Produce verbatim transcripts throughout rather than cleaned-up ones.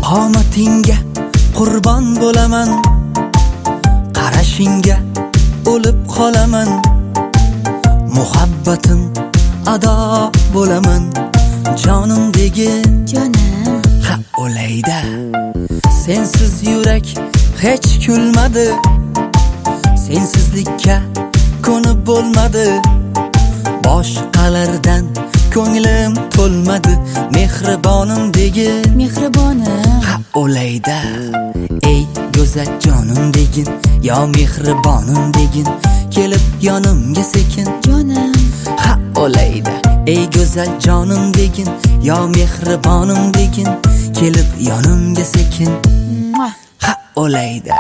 qomatingga qurbon bo'laman, qarashingga o'lib qolaman, muhabbatim ado bo'laman, jonim degin jonim. Ha o'layda sensiz yurak hech kulmadi, sensizlikka ko'nib bo'lmadi, boshqalardan ko'nglim to'lmadi, mehribonim degin Mehribonim. Ha o'layda ey go'zal jonim degin, yo mehribonim degin, kelib yonimga sekin Jonim. Ha o'layda ey go'zal jonim degin, yo mehribonim degin, kelib yonimga sekin Mua. Ha o'layda.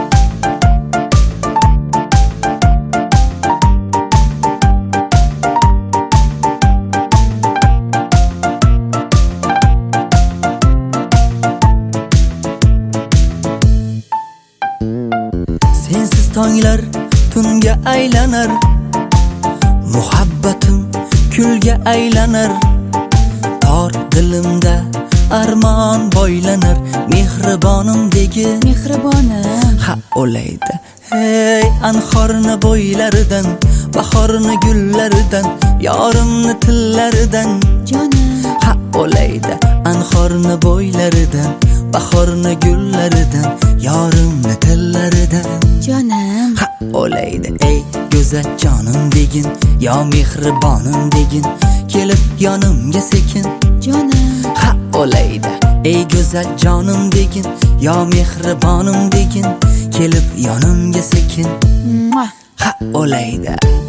Sensiz tonglar tunga aylanar, muhabbatim kulga aylanar, tor dilimda armon boylanar, mehribonim degin Mehribonim. Ha o'layda hey anhorni bo'ylaridan, bahorni gullaridan, yorimni tillaridan Jonim. Ha o'layda anhorni bo'ylaridan, bahorni gullaridan, yorimni tillaridan Jonim. Ha o'layda ey go'zal jonim degin, yo mehribonim degin, kelib yonimga sekin Jonim. Ha o'layda ey go'zal jonim degin, yo mehribonim degin, kelib yonimga sekin Mua. Ha o'layda.